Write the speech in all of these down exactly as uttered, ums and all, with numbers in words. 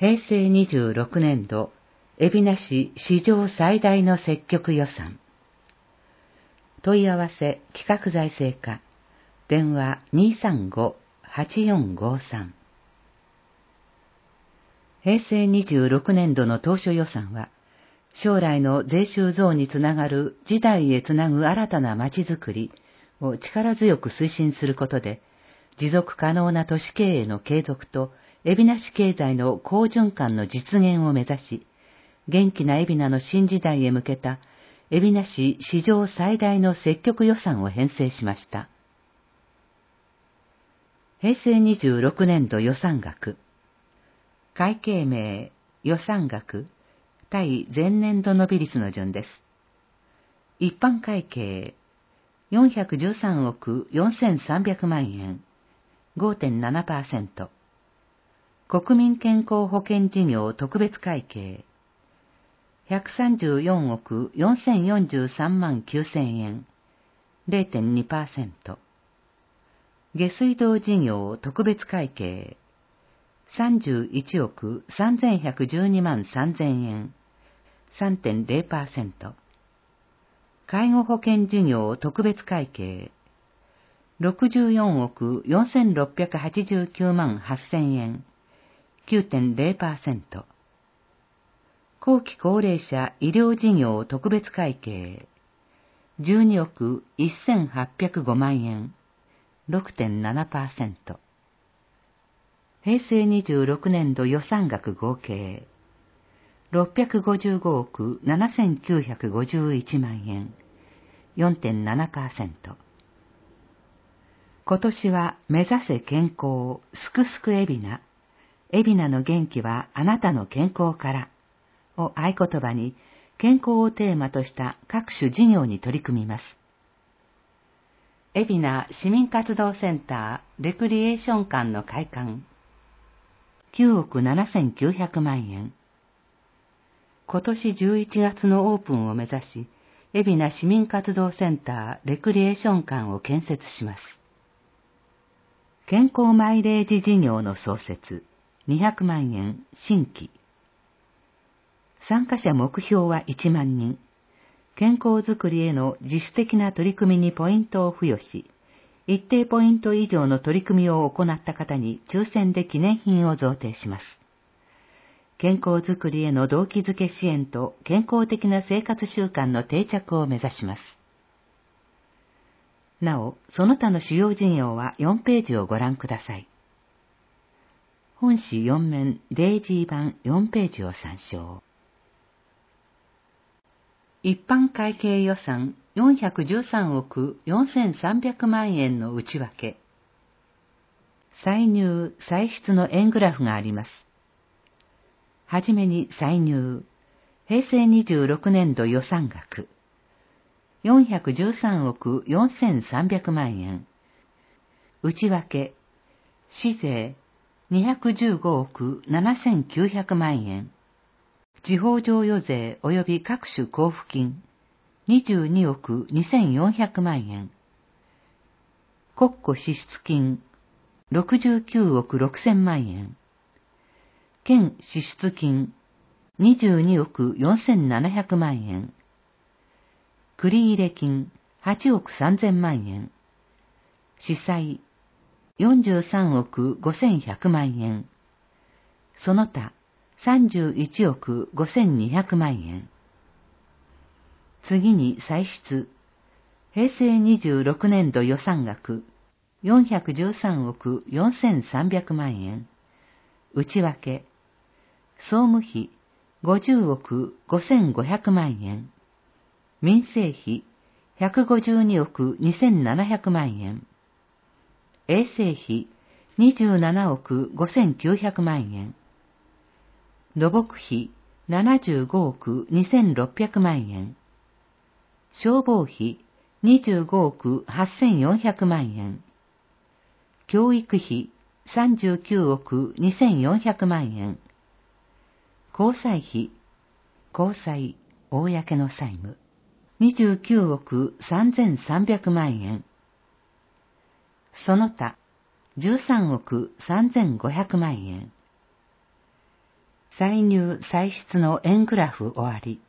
へいせいにじゅうろくねんど、海老名市史上最大の積極予算。問い合わせ企画財政課、電話 にーさんご はちよんごさん。へいせいにじゅうろくねんどの当初予算は、将来の税収増につながる時代へつなぐ新たなまちづくりを力強く推進することで、持続可能な都市経営の継続と、海老名市経済の好循環の実現を目指し、元気な海老名の新時代へ向けた、海老名市史上最大の積極予算を編成しました。へいせいにじゅうろくねんど予算額。会計名、予算額、対前年度伸び率の順です。一般会計、よんひゃくじゅうさんおくよんせんさんびゃくまんえん、ごてんななパーセント。国民健康保険事業特別会計、ひゃくさんじゅうよんおくよんせんよんじゅうさんまんきゅうせんえん、れいてんにパーセント。下水道事業特別会計、さんじゅういちおくさんぜんひゃくじゅうにまんさんぜんえん、さんてんれいパーセント。介護保険事業特別会計、ろくじゅうよんおくよんせんろっぴゃくはちじゅうきゅうまんはっせんえん、きゅうてんれいパーセント。後期高齢者医療事業特別会計、じゅうにおくせんはっぴゃくごまんえん、ろくてんななパーセント。へいせいにじゅうろくねんど予算額合計、ろっぴゃくごじゅうごおくななせんきゅうひゃくごじゅういちまんえん、よんてんななパーセント。今年は目指せ健康、すくすく海老名、海老名の元気はあなたの健康からを合言葉に、健康をテーマとした各種事業に取り組みます。海老名市民活動センターレクリエーション館の開館、きゅうおくななせんきゅうひゃくまんえん。今年じゅういちがつのオープンを目指し、海老名市民活動センターレクリエーション館を建設します。健康マイレージ事業の創設、にひゃくまんえん新規。参加者目標はいちまんにん。健康づくりへの自主的な取り組みにポイントを付与し、一定ポイント以上の取り組みを行った方に抽選で記念品を贈呈します。健康づくりへの動機づけ支援と健康的な生活習慣の定着を目指します。なお、その他の主要事業はよんページをご覧ください。本誌よんめんデイジー版よんページを参照。一般会計予算よんひゃくじゅうさんおくよんせんさんびゃくまんえんの内訳。歳入・歳出の円グラフがあります。はじめに歳入、へいせいにじゅうろくねんど予算額、よんひゃくじゅうさんおくよんせんさんびゃくまんえん。内訳、市税、にひゃくじゅうごおくななせんきゅうひゃくまんえん。地方譲与税及び各種交付金、にじゅうにおくにせんよんひゃくまんえん。国庫支出金、ろくじゅうきゅうおくろくせんまんえん。県支出金、にじゅうにおくよんせんななひゃくまんえん。繰入金、はちおくさんぜんまんえん。司債、よんじゅうさんおくごせんひゃくまんえん。その他、さんじゅういちおくごせんにひゃくまんえん。次に歳出。へいせいにじゅうろくねんど予算額、よんひゃくじゅうさんおくよんせんさんびゃくまんえん。内訳。総務費、ごじゅうおくごせんごひゃくまんえん。民生費、ひゃくごじゅうにおくにせんななひゃくまんえん。衛生費、にじゅうななおくごせんきゅうひゃくまんえん。土木費、ななじゅうごおくにせんろっぴゃくまんえん。消防費、にじゅうごおくはっせんよんひゃくまんえん。教育費、さんじゅうきゅうおくにせんよんひゃくまんえん。交際費、公債、公の債務、にじゅうきゅうおくさんぜんさんびゃくまんえん。その他、じゅうさんおくさんぜんごひゃくまんえん。 歳入歳出の円グラフ終わり。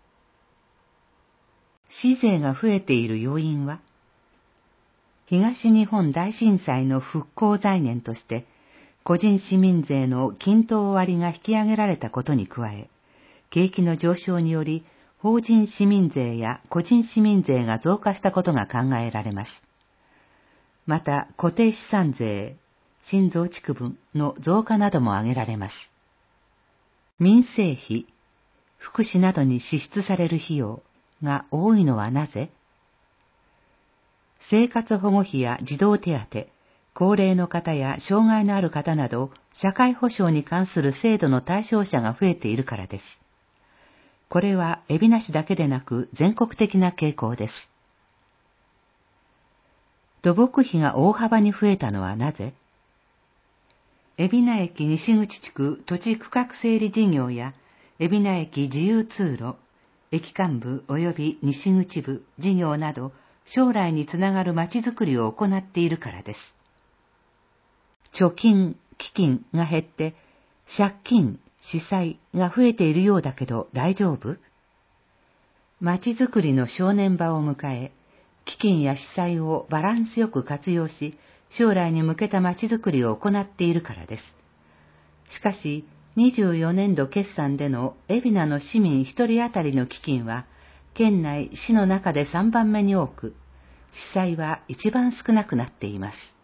市税が増えている要因は、東日本大震災の復興財源として、個人市民税の均等割が引き上げられたことに加え、景気の上昇により、法人市民税や個人市民税が増加したことが考えられます。また、固定資産税、新増築分の増加なども挙げられます。民生費、福祉などに支出される費用が多いのはなぜ？生活保護費や児童手当、高齢の方や障害のある方など、社会保障に関する制度の対象者が増えているからです。これは海老名市だけでなく全国的な傾向です。土木費が大幅に増えたのはなぜ？海老名駅西口地区土地区画整理事業や海老名駅自由通路、駅間部及び西口部事業など将来につながるまちづくりを行っているからです。貯金、基金が減って借金、負債が増えているようだけど大丈夫？まちづくりの正念場を迎え、基金や負債をバランスよく活用し、将来に向けたまちづくりを行っているからです。しかし、にじゅうよねんど決算での海老名の市民一人当たりの基金は、県内市の中でさんばんめに多く、負債は一番少なくなっています。